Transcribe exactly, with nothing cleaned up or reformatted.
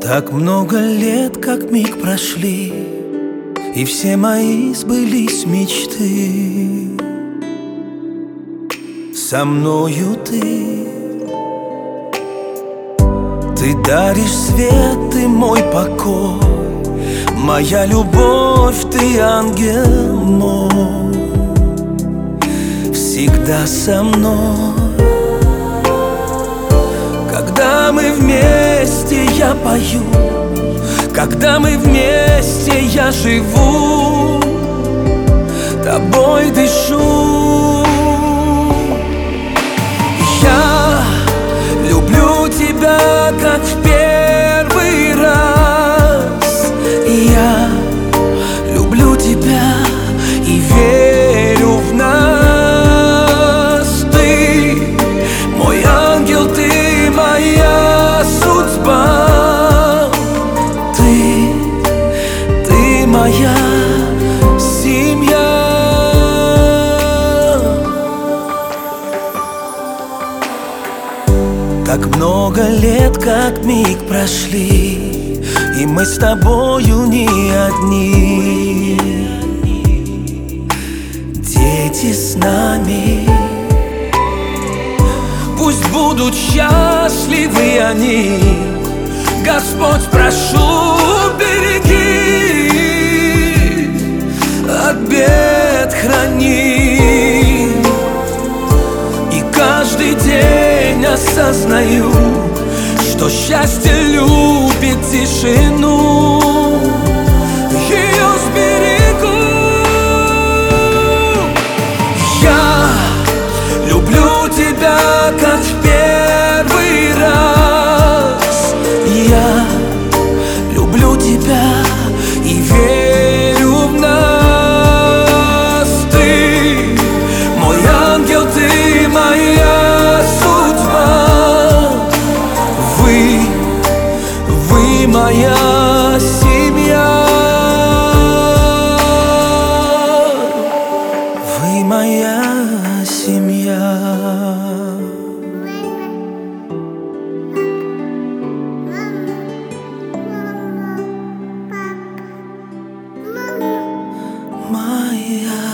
Так много лет, как миг прошли, и все мои сбылись мечты. Со мною ты, ты даришь свет, ты мой покой, моя любовь, ты ангел мой, всегда со мной. Когда мы вместе, я пою, когда мы вместе, я живу, тобой дышу. Я люблю тебя, как в первый раз. Я люблю тебя и верю в нас. Ты мой ангел, ты моя судьба. Ты, ты моя семья. Так много лет, как миг прошли, и мы с тобою не одни. Дети с нами, пусть будут счастливы они. Господь, прошу, береги, от бед храни. И каждый день осознаю, что счастье любит тишину. Ее сберегу. Я люблю тебя, как в первый раз. Я люблю тебя и верю в нас. Ты мой ангел, ты моя судьба. Вы, вы моя семья. Вы моя семья. Моя